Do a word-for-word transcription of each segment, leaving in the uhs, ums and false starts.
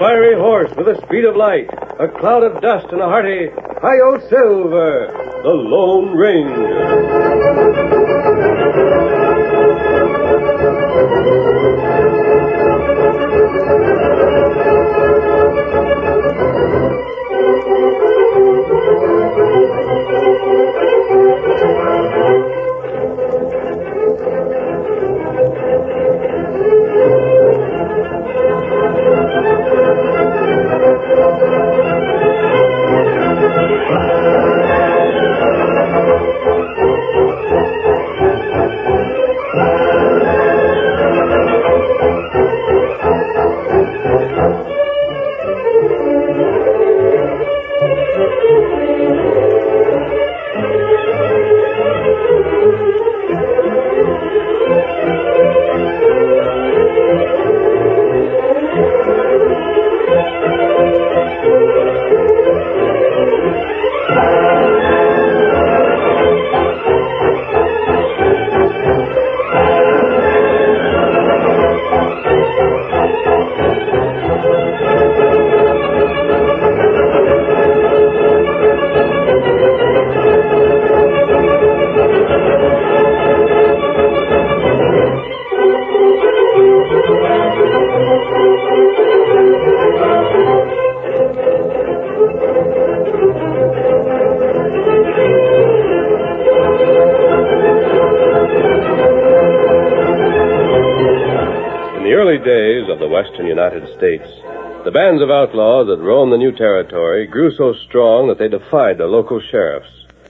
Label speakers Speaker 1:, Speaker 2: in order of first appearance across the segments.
Speaker 1: fiery horse with the speed of light, a cloud of dust, and a hearty Hi-Yo Silver, the Lone Ranger. Days of the western United States, the bands of outlaws that roamed the new territory grew so strong that they defied the local sheriffs.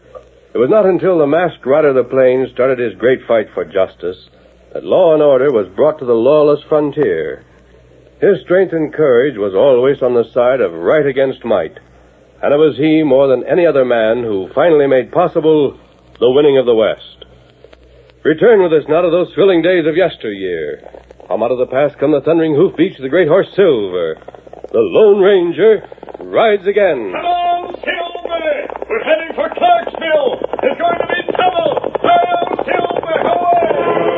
Speaker 1: It was not until the masked rider of the plains started his great fight for justice that law and order was brought to the lawless frontier. His strength and courage was always on the side of right against might, and it was he more than any other man who finally made possible the winning of the West. Return with us now to those thrilling days of yesteryear. From out of the past come the thundering hoofbeats of the great horse Silver. The Lone Ranger rides again.
Speaker 2: Come on, Silver! We're heading for Clarksville! There's going to be trouble! Come on, Silver! Away!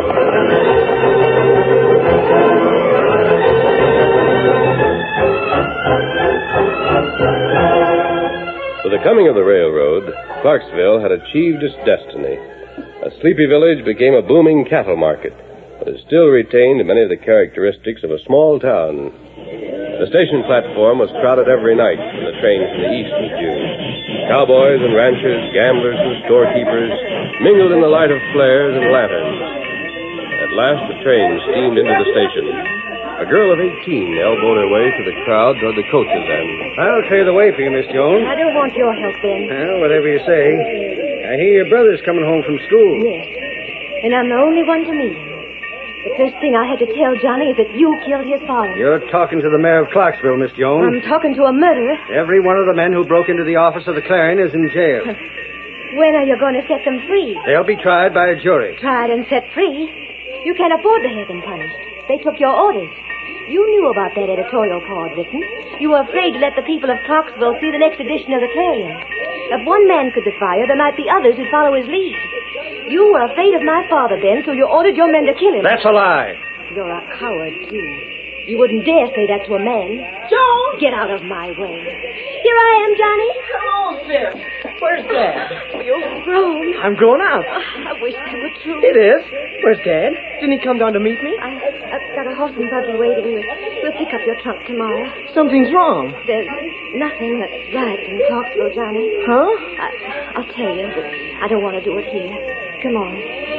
Speaker 1: With the coming of the railroad, Clarksville had achieved its destiny. A sleepy village became a booming cattle market, but it still retained many of the characteristics of a small town. The station platform was crowded every night when the trains from the east was due. Cowboys and ranchers, gamblers and storekeepers mingled in the light of flares and lanterns. At last, the train steamed into the station. A girl of eighteen elbowed her way through the crowd toward the coach's end.
Speaker 3: I'll clear the way for you, Miss Jones.
Speaker 4: I don't want your help, Ben.
Speaker 3: Well, whatever you say. I hear your brother's coming home from school.
Speaker 4: Yes, and I'm the only one to meet him. The first thing I had to tell Johnny is that you killed his father.
Speaker 3: You're talking to the mayor of Clarksville, Miss Jones.
Speaker 4: I'm talking to a murderer.
Speaker 3: Every one of the men who broke into the office of the Clarion is in jail.
Speaker 4: When are you going to set them free?
Speaker 3: They'll be tried by a jury.
Speaker 4: Tried and set free? You can't afford to have them punished. They took your orders. You knew about that editorial Paul had written. You were afraid to let the people of Clarksville see the next edition of the Clarion. If one man could defy you, there might be others who'd follow his lead. You were afraid of my father, Ben, so you ordered your men to kill him.
Speaker 3: That's a lie.
Speaker 4: You're a coward, too. You wouldn't dare say that to a man.
Speaker 5: Jones!
Speaker 4: Get out of my way. Here I am, Johnny.
Speaker 5: Come on, Sis. Where's Dad?
Speaker 4: You've grown.
Speaker 5: I'm grown up.
Speaker 4: Oh, I wish that were true.
Speaker 5: It is. Where's Dad? Didn't he come down to meet me?
Speaker 4: I, I've got a horse and buggy waiting. We'll pick up your trunk tomorrow.
Speaker 5: Something's wrong.
Speaker 4: There's nothing that's right in Clarksville, Johnny.
Speaker 5: Huh?
Speaker 4: I, I'll tell you, but I don't want to do it here. Come on.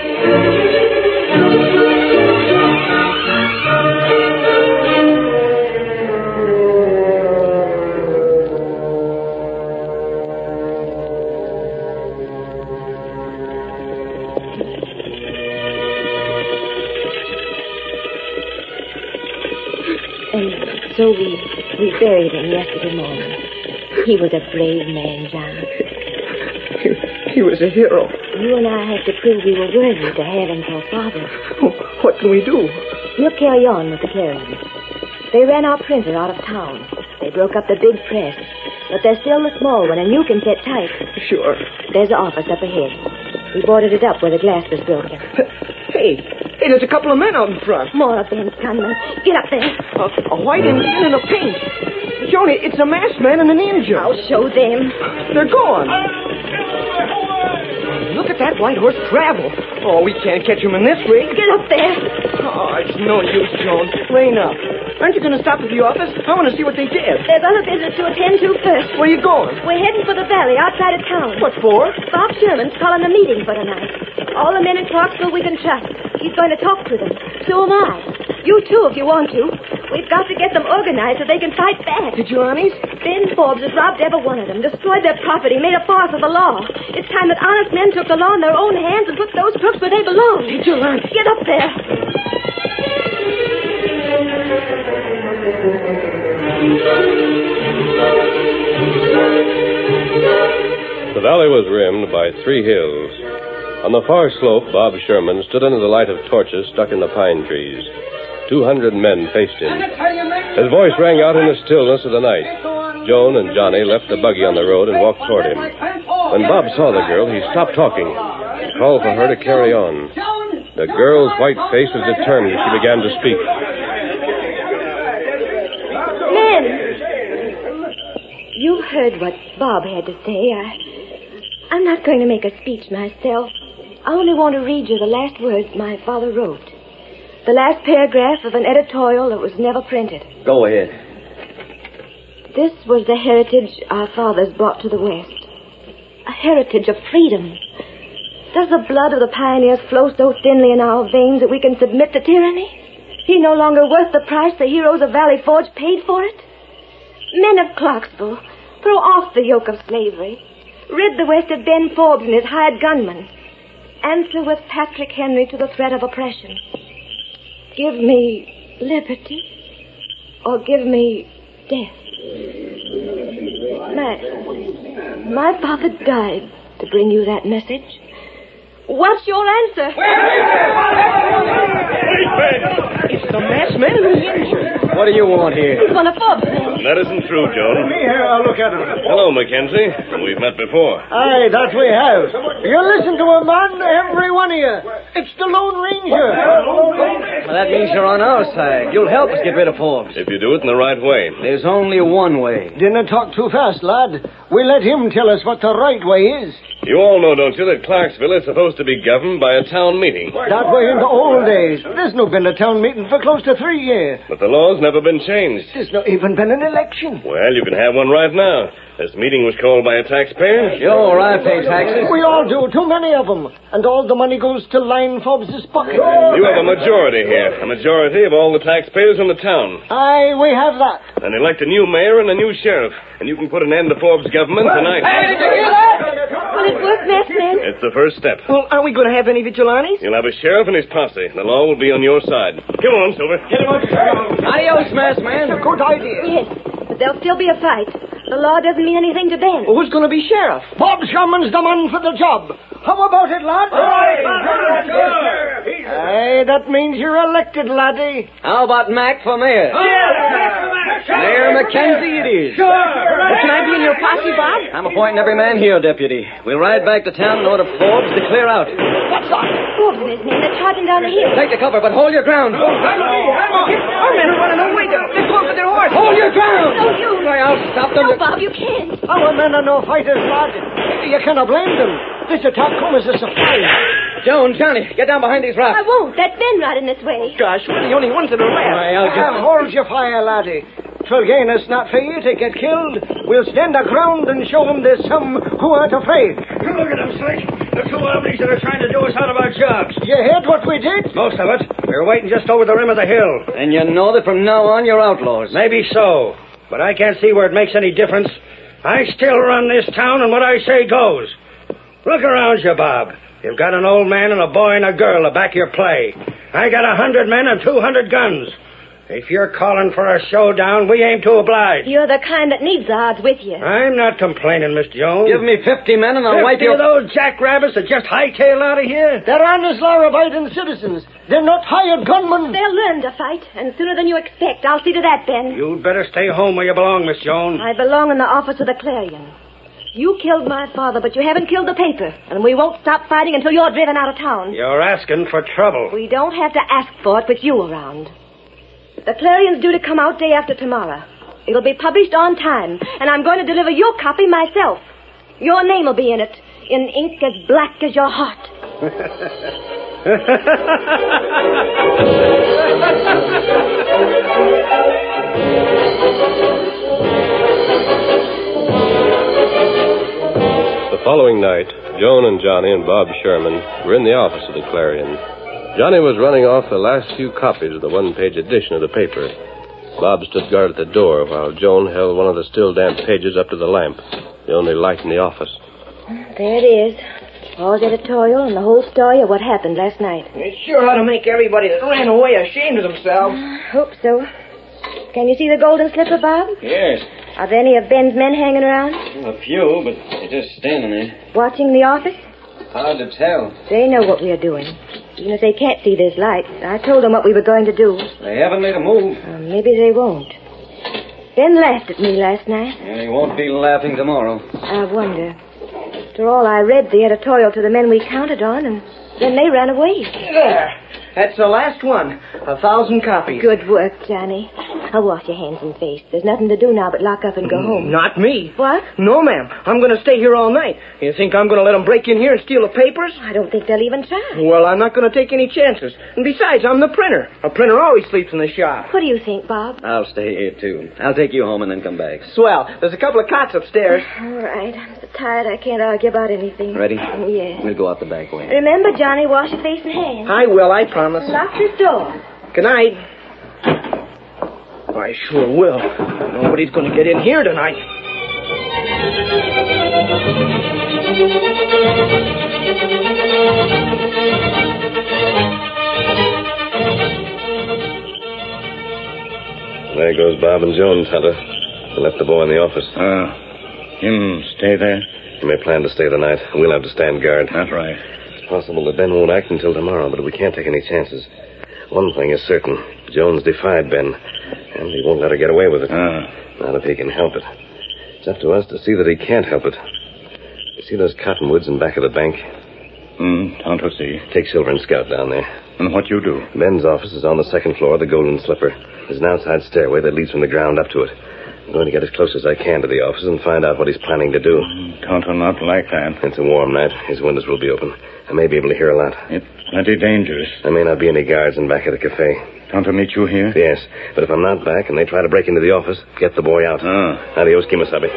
Speaker 4: And so we, we buried him yesterday morning. He was a brave man, John.
Speaker 5: He, he was a hero.
Speaker 4: You and I had to prove we were worthy to have him for father.
Speaker 5: Oh, what can we do?
Speaker 4: We'll carry on with the Clarion. They ran our printer out of town. They broke up the big press. But there's still the small one, and you can set type.
Speaker 5: Sure.
Speaker 4: There's the office up ahead. We boarded it up where the glass was broken.
Speaker 5: Hey, Hey, there's a couple of men out in front.
Speaker 4: More of Ben's gunmen. Get up there.
Speaker 5: A, a white Indian and a pink. Joni, it's a masked man and an Indian.
Speaker 4: I'll show them.
Speaker 5: They're gone. Look at that white horse travel. Oh, we can't catch him in this rig.
Speaker 4: Get up there.
Speaker 5: Oh, it's no use, Joan. Rain up. Aren't you going to stop at the office? I want to see what they did.
Speaker 4: There's other business to attend to first.
Speaker 5: Where are you going?
Speaker 4: We're heading for the valley outside of town.
Speaker 5: What for?
Speaker 4: Bob Sherman's calling a meeting for tonight. All the men in Clarksville we can trust. He's going to talk to them. So am I. You too, if you want to. We've got to get them organized so they can fight back.
Speaker 5: Vigilantes?
Speaker 4: Ben Forbes has robbed every one of them, destroyed their property, made a farce of the law. It's time that honest men took the law in their own hands and put those crooks where they belong.
Speaker 5: Vigilantes?
Speaker 4: Get up there.
Speaker 1: The valley was rimmed by three hills. On the far slope, Bob Sherman stood under the light of torches stuck in the pine trees. Two hundred men faced him. His voice rang out in the stillness of the night. Joan and Johnny left the buggy on the road and walked toward him. When Bob saw the girl, he stopped talking. He called for her to carry on. The girl's white face was determined as she began to speak.
Speaker 4: Men! You heard what Bob had to say. I, I'm not going to make a speech myself. I only want to read you the last words my father wrote. The last paragraph of an editorial that was never printed.
Speaker 3: Go ahead.
Speaker 4: This was the heritage our fathers brought to the West. A heritage of freedom. Does the blood of the pioneers flow so thinly in our veins that we can submit to tyranny? He no longer worth the price the heroes of Valley Forge paid for it? Men of Clarksville, throw off the yoke of slavery. Rid the West of Ben Forbes and his hired gunmen. Answer with Patrick Henry to the threat of oppression. Give me liberty, or give me death. My, my father died to bring you that message. What's your answer?
Speaker 5: It's the masked man and the Indian.
Speaker 3: What do you want here?
Speaker 4: He's one of Forbes' men.
Speaker 2: That isn't true, Joan.
Speaker 6: Me here, I'll look at him.
Speaker 2: Hello, Mackenzie. We've met before.
Speaker 6: Aye, that we have. You listen to a man, every one of you. It's the Lone Ranger.
Speaker 3: Well, that means you're on our side. You'll help us get rid of Forbes.
Speaker 2: If you do it in the right way.
Speaker 3: There's only one way.
Speaker 6: Didn't talk too fast, lad. We let him tell us what the right way is.
Speaker 2: You all know, don't you, that Clarksville is supposed to be governed by a town meeting.
Speaker 6: That way in the old days. There's no been a town meeting for close to three years.
Speaker 2: But the law's never been changed.
Speaker 6: There's not even been an election.
Speaker 2: Well, you can have one right now. This meeting was called by a taxpayer.
Speaker 3: Sure, I pay taxes.
Speaker 6: We all do, too many of them. And all the money goes to line Forbes' pocket.
Speaker 2: You have a majority here. A majority of all the taxpayers in the town.
Speaker 6: Aye, we have that.
Speaker 2: And elect a new mayor and a new sheriff. And you can put an end to Forbes' government tonight.
Speaker 4: Will it work, masked men?
Speaker 2: It's the first step.
Speaker 5: Well, are we going to have any vigilantes?
Speaker 2: You'll have a sheriff and his posse. The law will be on your side. Come on, Silver. Get him up.
Speaker 3: Adios, masked man.
Speaker 6: Good idea.
Speaker 4: Yes, but there'll still be a fight. The law doesn't mean anything to Ben.
Speaker 5: Well, who's going to be sheriff?
Speaker 6: Bob Sherman's the man for the job. How about it, lad? Aye, that means you're elected, laddie.
Speaker 3: How about Mac for mayor? Mayor Mackenzie it is.
Speaker 5: Sure. Can I be in your posse, Bob?
Speaker 3: I'm appointing every man here, deputy. We'll ride back to town and order Forbes to clear out.
Speaker 4: What's that? Forbes and his men. They're charging down the hill.
Speaker 3: Take the cover, but hold your ground.
Speaker 5: Our men are running away. They're, they're going for their horse.
Speaker 3: Hold your ground.
Speaker 4: No, you.
Speaker 3: Why, I'll stop them.
Speaker 4: No, Bob, you can't.
Speaker 6: Our men are no fighters, lad. You cannot blame them. This attack comes as a surprise.
Speaker 3: Joan, Johnny, get down behind these rocks.
Speaker 4: I won't. That's Ben riding this way.
Speaker 5: Gosh, we're the only ones that are left.
Speaker 3: Why, I'll
Speaker 6: Ah,
Speaker 3: just...
Speaker 6: hold your fire, laddie. Twill gain us not for you to get killed. We'll stand our ground and show them there's some who aren't afraid.
Speaker 2: Look at them, Slick. The two armies that are trying to do us out of our jobs.
Speaker 6: You heard what we did?
Speaker 3: Most of it. We're waiting just over the rim of the hill. And you know that from now on you're outlaws.
Speaker 7: Maybe so, but I can't see where it makes any difference. I still run this town, and what I say goes. Look around you, Bob. You've got an old man and a boy and a girl to back your play. I got a hundred men and two hundred guns. If you're calling for a showdown, we aim to oblige.
Speaker 4: You're the kind that needs the odds with you.
Speaker 7: I'm not complaining, Miss Jones.
Speaker 3: Give me fifty men and I'll wipe
Speaker 7: Fifty
Speaker 3: you...
Speaker 7: of those jackrabbits that just hightail out of here?
Speaker 6: They're honest, law-abiding citizens. They're not hired gunmen.
Speaker 4: They'll learn to fight, and sooner than you expect. I'll see to that, Ben.
Speaker 7: You'd better stay home where you belong, Miss Jones.
Speaker 4: I belong in the office of the Clarion. You killed my father, but you haven't killed the paper. And we won't stop fighting until you're driven out of town.
Speaker 7: You're asking for trouble.
Speaker 4: We don't have to ask for it with you around. The Clarion's due to come out day after tomorrow. It'll be published on time, and I'm going to deliver your copy myself. Your name will be in it, in ink as black as your heart.
Speaker 1: The following night, Joan and Johnny and Bob Sherman were in the office of the Clarion. Johnny was running off the last few copies of the one-page edition of the paper. Bob stood guard at the door while Joan held one of the still damp pages up to the lamp, the only light in the office.
Speaker 4: There it is. Paul's editorial and the whole story of what happened last night.
Speaker 5: It sure ought to make everybody that ran away ashamed of themselves.
Speaker 4: I hope so. Can you see the golden slipper, Bob?
Speaker 3: Yes.
Speaker 4: Are there any of Ben's men hanging around?
Speaker 3: A few, but they're just standing there.
Speaker 4: Watching the office?
Speaker 3: Hard to tell.
Speaker 4: They know what we are doing. Even if they can't see this light. I told them what we were going to do.
Speaker 3: They haven't made a move.
Speaker 4: Uh, maybe they won't. Ben laughed at me last night.
Speaker 3: And he won't be laughing tomorrow.
Speaker 4: I wonder. After all, I read the editorial to the men we counted on, and then they ran away.
Speaker 5: There. That's the last one. A thousand copies.
Speaker 4: Good work, Johnny. I'll wash your hands and face. There's nothing to do now but lock up and go home.
Speaker 5: Not me.
Speaker 4: What?
Speaker 5: No, ma'am. I'm going to stay here all night. You think I'm going to let them break in here and steal the papers?
Speaker 4: I don't think they'll even try.
Speaker 5: Well, I'm not going to take any chances. And besides, I'm the printer. A printer always sleeps in the shop.
Speaker 4: What do you think, Bob?
Speaker 3: I'll stay here, too. I'll take you home and then come back.
Speaker 5: Swell. There's a couple of cots upstairs.
Speaker 4: All right. I'm so tired I can't argue about anything.
Speaker 3: Ready?
Speaker 4: Yeah.
Speaker 3: We'll go out the back way.
Speaker 4: Remember, Johnny, wash your face and hands.
Speaker 5: I will, I promise.
Speaker 4: Lock this door.
Speaker 5: Good night. I sure will. Nobody's going to get in here tonight.
Speaker 1: There goes Bob and Joan, Tonto. They left the boy in the office.
Speaker 8: Ah, uh, him stay there?
Speaker 1: He may plan to stay the night. We'll have to stand guard.
Speaker 8: That's right.
Speaker 1: It's possible that Ben won't act until tomorrow, but we can't take any chances. One thing is certain. Jones defied Ben, and he won't let her get away with it.
Speaker 8: Ah.
Speaker 1: Not if he can help it. It's up to us to see that he can't help it. You see those cottonwoods in back of the bank?
Speaker 8: Hmm, Tonto see.
Speaker 1: Take Silver and Scout down there.
Speaker 8: And what you do?
Speaker 1: Ben's office is on the second floor of the Golden Slipper. There's an outside stairway that leads from the ground up to it. I'm going to get as close as I can to the office and find out what he's planning to do.
Speaker 8: Mm, Tonto not like that.
Speaker 1: It's a warm night. His windows will be open. I may be able to hear a lot.
Speaker 8: It's plenty dangerous.
Speaker 1: There may not be any guards in back of the cafe.
Speaker 8: Tonto meet you here?
Speaker 1: Yes, but if I'm not back and they try to break into the office, get the boy out.
Speaker 8: Ah.
Speaker 1: Adios, Kimasabi.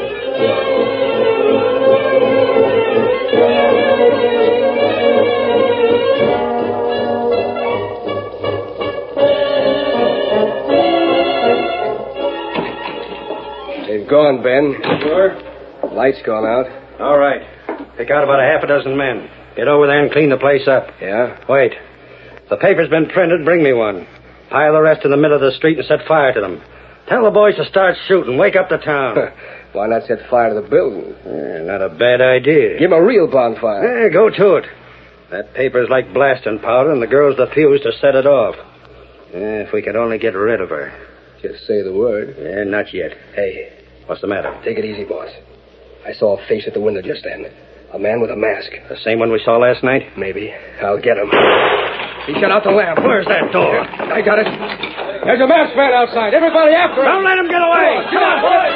Speaker 6: They've gone, Ben.
Speaker 7: Sure?
Speaker 6: Light's gone out.
Speaker 7: All right. Pick out about a half a dozen men. Get over there and clean the place up.
Speaker 6: Yeah?
Speaker 7: Wait. The paper's been printed. Bring me one. Pile the rest in the middle of the street and set fire to them. Tell the boys to start shooting. Wake up the town.
Speaker 6: Why not set fire to the building?
Speaker 7: Eh, not a bad idea.
Speaker 6: Give 'em a real bonfire.
Speaker 7: Eh, go to it. That paper's like blasting powder, and the girl's the fuse to set it off. Eh, if we could only get rid of her.
Speaker 6: Just say the word.
Speaker 7: Eh, not yet.
Speaker 6: Hey,
Speaker 7: What's the matter?
Speaker 6: take it easy, boss. I saw a face at the window just then. A man with a mask.
Speaker 7: The same one we saw last night?
Speaker 6: Maybe. I'll get him. He shut out the lamp.
Speaker 7: Where's that door?
Speaker 6: I got it. There's a masked man outside. Everybody after him.
Speaker 7: Don't let him get away.
Speaker 6: Come on, boys.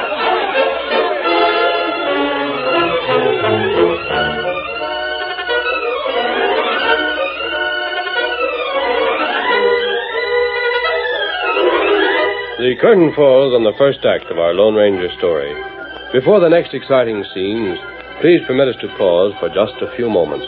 Speaker 1: The curtain falls on the first act of our Lone Ranger story. Before the next exciting scenes, please permit us to pause for just a few moments.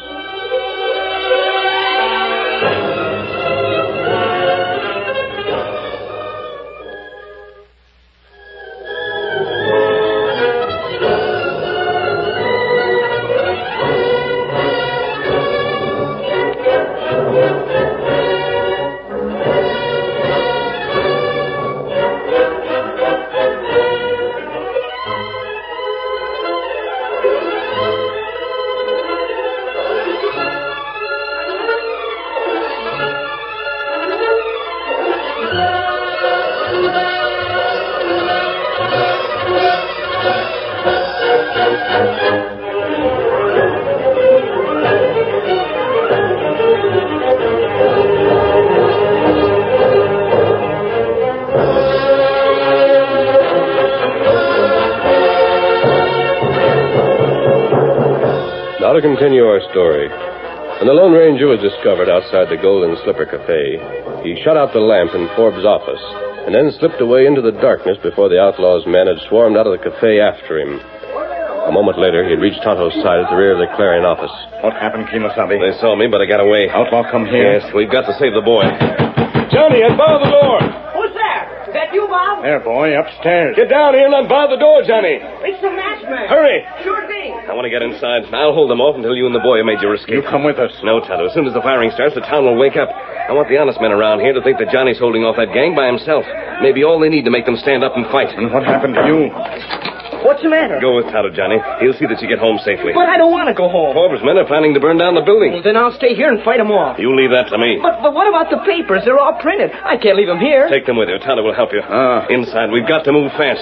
Speaker 1: to continue our story. When the Lone Ranger was discovered outside the Golden Slipper Cafe, he shut out the lamp in Forbes' office and then slipped away into the darkness before the outlaw's men had swarmed out of the cafe after him. A moment later, he had reached Tonto's side at the rear of the Clarion office.
Speaker 8: What happened, Kemosabe?
Speaker 1: They saw me, but I got away.
Speaker 8: Outlaw, come here.
Speaker 1: Yes, we've got to save the boy. Johnny, unbar the door.
Speaker 5: Who's there? Is that you, Bob?
Speaker 8: There, boy, upstairs.
Speaker 1: Get down here and unbar the door, Johnny.
Speaker 5: It's the masked man.
Speaker 1: Hurry.
Speaker 5: Sure thing.
Speaker 1: I want to get inside. I'll hold them off until you and the boy have made your escape.
Speaker 8: You come with us.
Speaker 1: No, Tonto. As soon as the firing starts, the town will wake up. I want the honest men around here to think that Johnny's holding off that gang by himself. Maybe all they need to make them stand up and fight.
Speaker 8: And what happened to you?
Speaker 5: What's the matter?
Speaker 1: Go with Tonto, Johnny. He'll see that you get home safely.
Speaker 5: But I don't want to go home.
Speaker 1: Forbes' men are planning to burn down the building.
Speaker 5: Well, then I'll stay here and fight them off.
Speaker 1: You leave that to me.
Speaker 5: But, but what about the papers? They're all printed. I can't leave them here.
Speaker 1: Take them with you. Tonto will help you.
Speaker 8: Ah.
Speaker 1: Inside, we've got to move fast.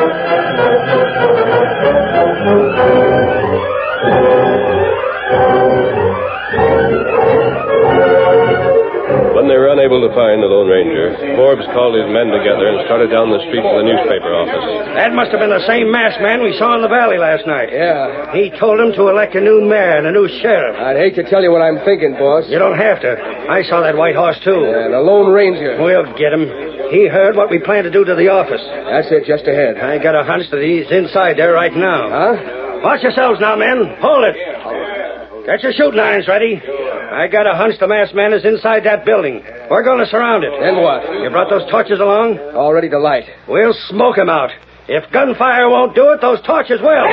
Speaker 1: When they were unable to find the Lone Ranger, Forbes called his men together and started down the street to the newspaper office.
Speaker 7: That must have been the same masked man we saw in the valley last night.
Speaker 6: Yeah.
Speaker 7: He told him to elect a new mayor and a new sheriff.
Speaker 6: I'd hate to tell you what I'm thinking, boss.
Speaker 7: You don't have to. I saw that white horse, too.
Speaker 6: Yeah, the Lone Ranger.
Speaker 7: We'll get him. He heard what we plan to do to the office.
Speaker 6: That's it, just ahead.
Speaker 7: I got a hunch that he's inside there right now.
Speaker 6: Huh?
Speaker 7: Watch yourselves now, men. Hold it. Get your shooting irons ready. I got a hunch the masked man is inside that building. We're going to surround it.
Speaker 6: Then what?
Speaker 7: You brought those torches along?
Speaker 6: All ready to light.
Speaker 7: We'll smoke him out. If gunfire won't do it, those torches will.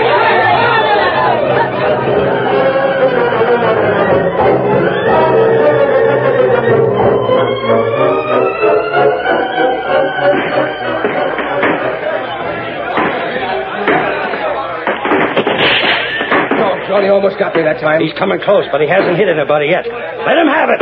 Speaker 6: Johnny almost got me that time.
Speaker 7: He's coming close, but he hasn't hit anybody yet. Let him have it.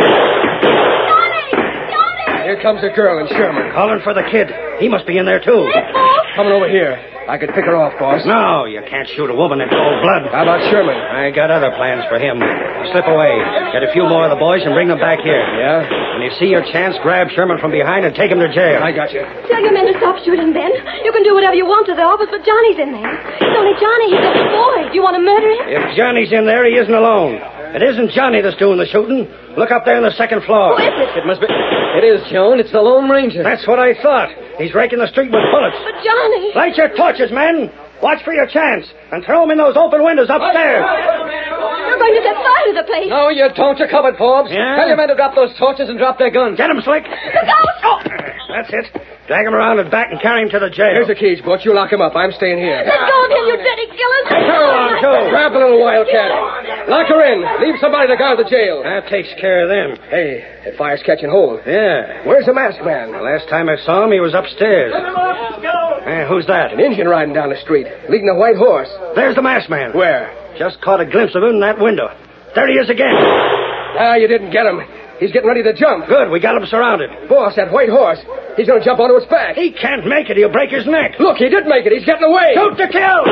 Speaker 6: Here comes the girl and Sherman.
Speaker 7: Calling for the kid. He must be in there, too.
Speaker 6: Coming over here. I could pick her off, boss.
Speaker 7: No, you can't shoot a woman in cold blood.
Speaker 6: How about Sherman?
Speaker 7: I got other plans for him. Slip away. Get a few more of the boys and bring them back here.
Speaker 6: Yeah?
Speaker 7: When you see your chance, grab Sherman from behind and take him to jail.
Speaker 6: I got you.
Speaker 4: Tell your men to stop shooting, Ben. You can do whatever you want to the office, but Johnny's in there. It's only Johnny. He's just a boy. Do you want to murder him?
Speaker 7: If Johnny's in there, he isn't alone. It isn't Johnny that's doing the shooting. Look up there on the second floor.
Speaker 4: Who is it?
Speaker 5: It must be... It is, Joan. It's the Lone Ranger.
Speaker 7: That's what I thought. He's raking the street with bullets.
Speaker 4: But Johnny...
Speaker 7: Light your torches, men. Watch for your chance. And throw them in those open windows upstairs.
Speaker 4: You're going to set fire to the place.
Speaker 5: No, you don't. You're covered, Forbes.
Speaker 7: Yeah?
Speaker 5: Tell your men to drop those torches and drop their guns.
Speaker 7: Get him, Slick.
Speaker 4: Look out!
Speaker 7: Oh, that's it. Drag him around and back and carry him to the jail.
Speaker 6: Here's the keys, Butch. You lock him up. I'm staying here.
Speaker 4: Let go of him, you dirty killers!
Speaker 7: Take her along, too.
Speaker 6: Grab the little wildcat. Lock her in. Leave somebody to guard the jail.
Speaker 7: That takes care of them.
Speaker 6: Hey, that fire's catching hold.
Speaker 7: Yeah.
Speaker 6: Where's the masked man?
Speaker 7: The last time I saw him, he was upstairs. Hey, who's that?
Speaker 6: An Indian riding down the street, leading a white horse.
Speaker 7: There's the masked man.
Speaker 6: Where?
Speaker 7: Just caught a glimpse of him in that window. There he is again.
Speaker 6: Ah, you didn't get him. He's getting ready to jump.
Speaker 7: Good, we got him surrounded.
Speaker 6: Boss, that white horse. He's going to jump onto its back.
Speaker 7: He can't make it. He'll break his neck.
Speaker 6: Look, he did make it. He's getting away.
Speaker 7: Shoot to kill!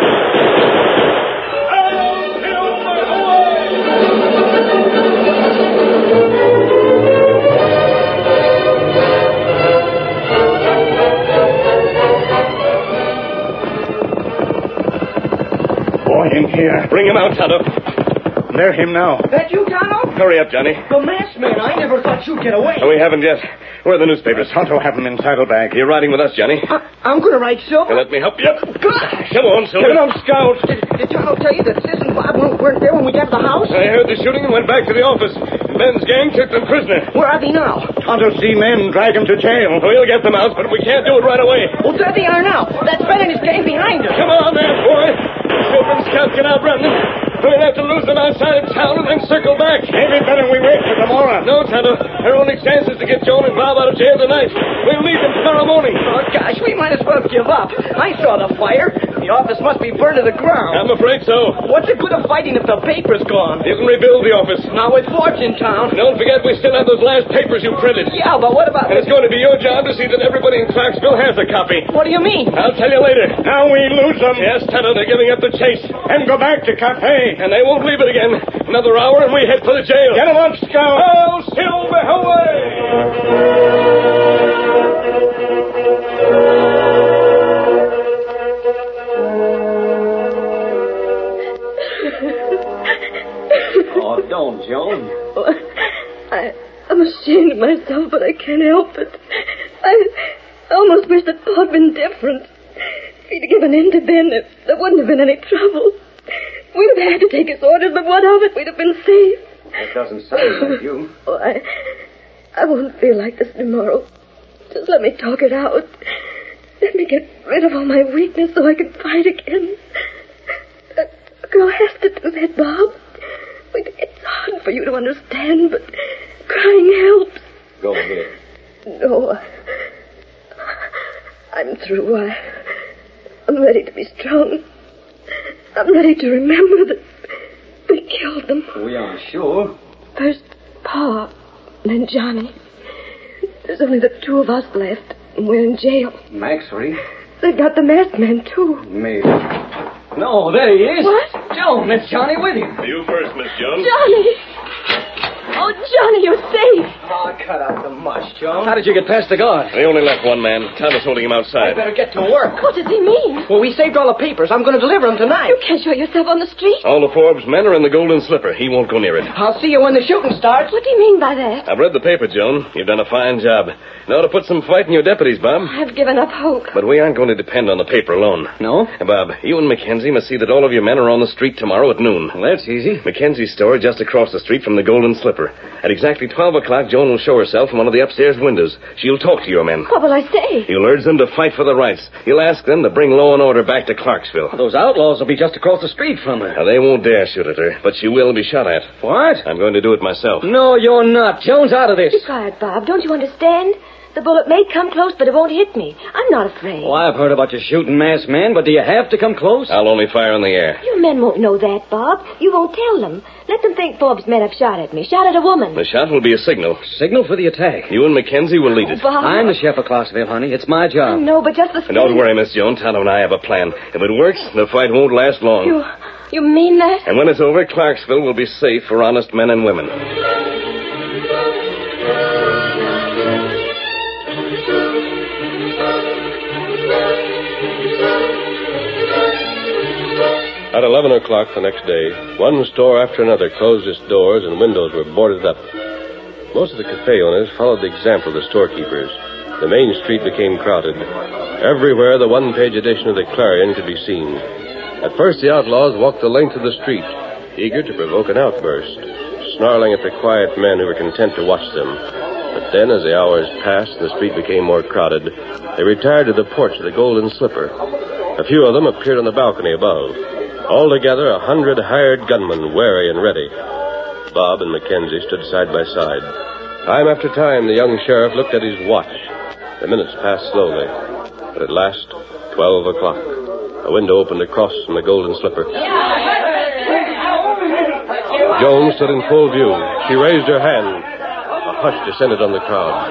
Speaker 8: Boy, in here.
Speaker 1: Bring him out, Tonto.
Speaker 8: They're him now.
Speaker 5: That you, Tonto?
Speaker 1: Hurry up, Johnny.
Speaker 5: The masked man. I never thought you'd get away.
Speaker 1: We haven't yet. Where are the newspapers?
Speaker 8: Tonto have them in saddlebag.
Speaker 1: You're riding with us, Johnny.
Speaker 5: I, I'm going to ride Silver.
Speaker 1: Let me help you.
Speaker 5: Gosh!
Speaker 1: Come on, Silver.
Speaker 7: Get him, Scout.
Speaker 5: Did, did Tonto tell you that Sis and Bob weren't, weren't there when we got to the house?
Speaker 1: I heard the shooting and went back to the office. Ben's gang took them prisoner.
Speaker 5: Where are they now?
Speaker 8: Tonto see men drag him to jail.
Speaker 1: We'll get them out, but we can't do it right away.
Speaker 5: Well, there they are now. That's Ben and his gang behind us.
Speaker 1: Come on there, boy. Silver and Scout can outrun them. We'll have to lose them outside of town and then circle back.
Speaker 8: Maybe better we wait for tomorrow.
Speaker 1: No, Tonto. Our only chance is to get Joan and Bob out of jail tonight. We'll leave them tomorrow morning.
Speaker 5: Oh, gosh, we might as well give up. I saw the fire. The office must be burned to the ground.
Speaker 1: I'm afraid so.
Speaker 5: What's the good of fighting if the paper's gone?
Speaker 1: You can rebuild the office.
Speaker 5: Not with Forbes in town.
Speaker 1: Don't forget we still have those last papers you printed.
Speaker 5: Yeah, but what about...
Speaker 1: And it's going to be your job to see that everybody in Clarksville has a copy.
Speaker 5: What do you mean?
Speaker 1: I'll tell you later.
Speaker 8: Now we lose them.
Speaker 1: Yes, Tonto, they're giving up the chase.
Speaker 8: And go back to cafe.
Speaker 1: And they won't leave it again. Another hour and we head for the jail.
Speaker 8: Get him up, Scout.
Speaker 1: Oh, Silver, away!
Speaker 9: with myself, but I can't help it. I, I almost wish that Paul had been different. If he'd given in to Ben, there, there wouldn't have been any trouble. We'd have had to take his orders, but what of it? We'd have been safe.
Speaker 3: That doesn't sound like you.
Speaker 9: Oh, I, I won't feel like this tomorrow. Just let me talk it out. Let me get rid of all my weakness so I can fight again. A girl has to do that, Bob. It's hard for you to understand, but crying helps.
Speaker 3: Go ahead.
Speaker 9: No, I, I'm through. I, I'm ready to be strong. I'm ready to remember that we killed them.
Speaker 3: We aren't sure.
Speaker 9: First Pa, then Johnny. There's only the two of us left, and we're in jail.
Speaker 3: Maxry?
Speaker 9: They've got the masked man, too.
Speaker 3: Maybe. No, there he is.
Speaker 9: What?
Speaker 3: Joan, it's Johnny with him.
Speaker 1: You first, Miss Jones.
Speaker 9: Johnny! Oh, Johnny, you're safe.
Speaker 3: Oh, cut out the mush, Joan. How did you get past the guard?
Speaker 1: They only left one man. Thomas holding him outside.
Speaker 3: I better get to work.
Speaker 9: What does he mean?
Speaker 6: Well, we saved all the papers. I'm going to deliver them tonight.
Speaker 9: You can't show yourself on the street.
Speaker 1: All the Forbes men are in the Golden Slipper. He won't go near it.
Speaker 6: I'll see you when the shooting starts.
Speaker 9: What do you mean by that?
Speaker 1: I've read the paper, Joan. You've done a fine job. Now to put some fight in your deputies, Bob.
Speaker 9: I've given up hope.
Speaker 1: But we aren't going to depend on the paper alone.
Speaker 3: No?
Speaker 1: Bob, you and Mackenzie must see that all of your men are on the street tomorrow at noon.
Speaker 3: Well, that's easy.
Speaker 1: Mackenzie's store just across the street from the Golden Slipper. At exactly twelve o'clock, Joan will show herself from one of the upstairs windows. She'll talk to your men.
Speaker 9: What will I say?
Speaker 1: You'll urge them to fight for the rights. You'll ask them to bring law and order back to Clarksville.
Speaker 3: Those outlaws will be just across the street from her.
Speaker 1: Now, they won't dare shoot at her, but she will be shot at.
Speaker 3: What?
Speaker 1: I'm going to do it myself.
Speaker 3: No, you're not. Joan's out of this.
Speaker 9: Be quiet, Bob. Don't you understand? The bullet may come close, but it won't hit me. I'm not afraid.
Speaker 3: Oh, I've heard about you shooting masked men, but do you have to come close?
Speaker 1: I'll only fire in the air.
Speaker 9: Your men won't know that, Bob. You won't tell them. Let them think Forbes' men have shot at me. Shot at a woman.
Speaker 1: The shot will be a signal.
Speaker 3: Signal for the attack.
Speaker 1: You and Mackenzie will lead it.
Speaker 9: Oh, Bob.
Speaker 3: I'm the chef of Clarksville, honey. It's my job.
Speaker 9: No, but just the
Speaker 1: And don't worry, Miss Jones. Tonto and I have a plan. If it works, the fight won't last long.
Speaker 9: You, you mean that?
Speaker 1: And when it's over, Clarksville will be safe for honest men and women. At eleven o'clock the next day, one store after another closed its doors and windows were boarded up. Most of the cafe owners followed the example of the storekeepers. The main street became crowded. Everywhere the one-page edition of the Clarion could be seen. At first the outlaws walked the length of the street, eager to provoke an outburst, snarling at the quiet men who were content to watch them. But then, as the hours passed and the street became more crowded, they retired to the porch of the Golden Slipper. A few of them appeared on the balcony above. Altogether, a hundred hired gunmen, wary and ready. Bob and Mackenzie stood side by side. Time after time, the young sheriff looked at his watch. The minutes passed slowly. But at last, twelve o'clock. A window opened across from the Golden Slipper. Joan stood in full view. She raised her hand. A hush descended on the crowd.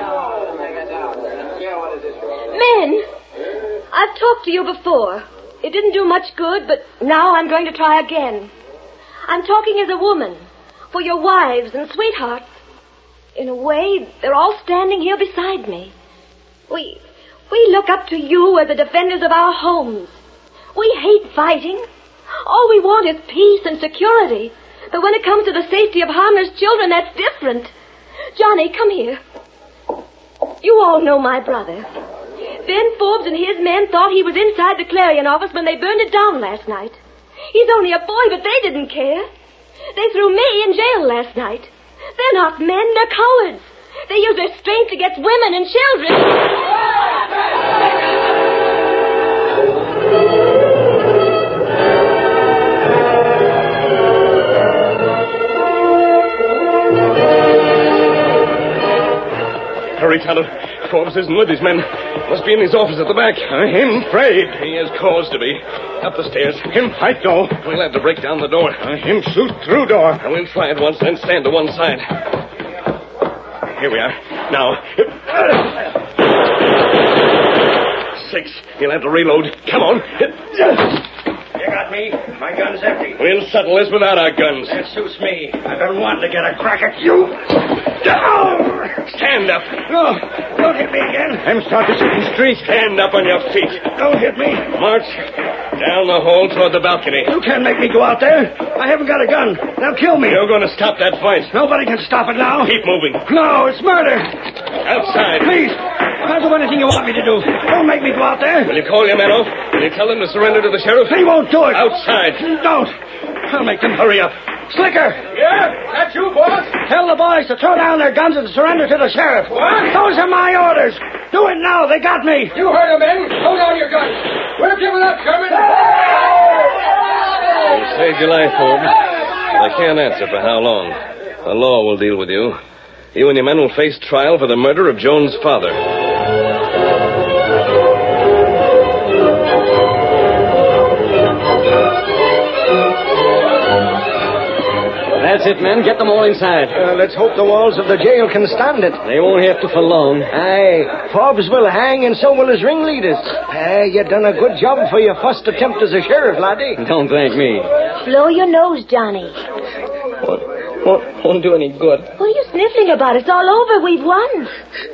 Speaker 9: Men, I've talked to you before. It didn't do much good, but now I'm going to try again. I'm talking as a woman, for your wives and sweethearts. In a way, they're all standing here beside me. We, we look up to you as the defenders of our homes. We hate fighting. All we want is peace and security. But when it comes to the safety of harmless children, that's different. Johnny, come here. You all know my brother. Ben Forbes and his men thought he was inside the Clarion office when they burned it down last night. He's only a boy, but they didn't care. They threw me in jail last night. They're not men, they're cowards. They use their strength against women and children.
Speaker 1: Hurry, Tonto. Forbes isn't with his men. Must be in his office at the back.
Speaker 8: Uh, him afraid.
Speaker 1: He has cause to be. Up the stairs.
Speaker 8: Him fight go.
Speaker 1: We'll have to break down the door.
Speaker 8: Uh, him shoot through door.
Speaker 1: And we'll try it once, then stand to one side. Here we are. Now. Six. He'll have to reload. Come on.
Speaker 7: You got me. My gun's empty.
Speaker 1: We'll settle this without our guns.
Speaker 7: That suits me. I've been wanting to get a crack at you. Down!
Speaker 1: Stand up.
Speaker 7: No, don't hit me again.
Speaker 8: Him start to shoot in street.
Speaker 1: Stand up on your feet.
Speaker 7: Don't hit me.
Speaker 1: March.
Speaker 2: Down the hall toward the balcony.
Speaker 7: You can't make me go out there. I haven't got a gun. They'll kill me.
Speaker 2: You're going to stop that fight.
Speaker 7: Nobody can stop it now.
Speaker 2: Keep moving.
Speaker 7: No, it's murder.
Speaker 2: Outside.
Speaker 7: Please. I'll do anything you want me to do. Don't make me go out there.
Speaker 2: Will you call your men off? Will you tell them to surrender to the sheriff?
Speaker 7: They won't do it.
Speaker 2: Outside.
Speaker 7: Don't. I'll make them hurry up. Slicker!
Speaker 2: Yeah? That's you, boss?
Speaker 7: Tell the boys to throw down their guns and surrender to the sheriff.
Speaker 2: What?
Speaker 7: Those are my orders. Do it now. They got me.
Speaker 2: You heard them, men. Throw down your guns. We're giving up, Sherman.
Speaker 1: You saved your life, Forbes. I can't answer for how long. The law will deal with you. You and your men will face trial for the murder of Joan's father.
Speaker 3: That's it, men. Get them all inside.
Speaker 6: Uh, let's hope the walls of the jail can stand it.
Speaker 3: They won't have to for long.
Speaker 6: Aye, Forbes will hang and so will his ringleaders. Aye, you done a good job for your first attempt as a sheriff, laddie.
Speaker 3: Don't thank me.
Speaker 4: Blow your nose, Johnny.
Speaker 5: Won't, won't, won't do any good.
Speaker 4: What are you sniffling about? It's all over. We've won.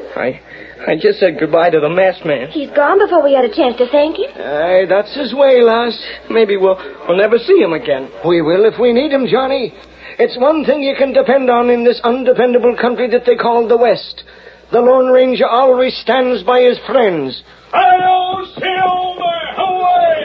Speaker 5: I I just said goodbye to the masked man.
Speaker 4: He's gone before we had a chance to thank him.
Speaker 6: Aye, that's his way, lass.
Speaker 5: Maybe we'll, we'll never see him again.
Speaker 6: We will if we need him, Johnny. It's one thing you can depend on in this undependable country that they call the West. The Lone Ranger always stands by his friends.
Speaker 2: Hail, Silver, away!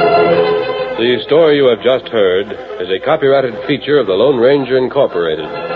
Speaker 1: The story you have just heard is a copyrighted feature of the Lone Ranger Incorporated.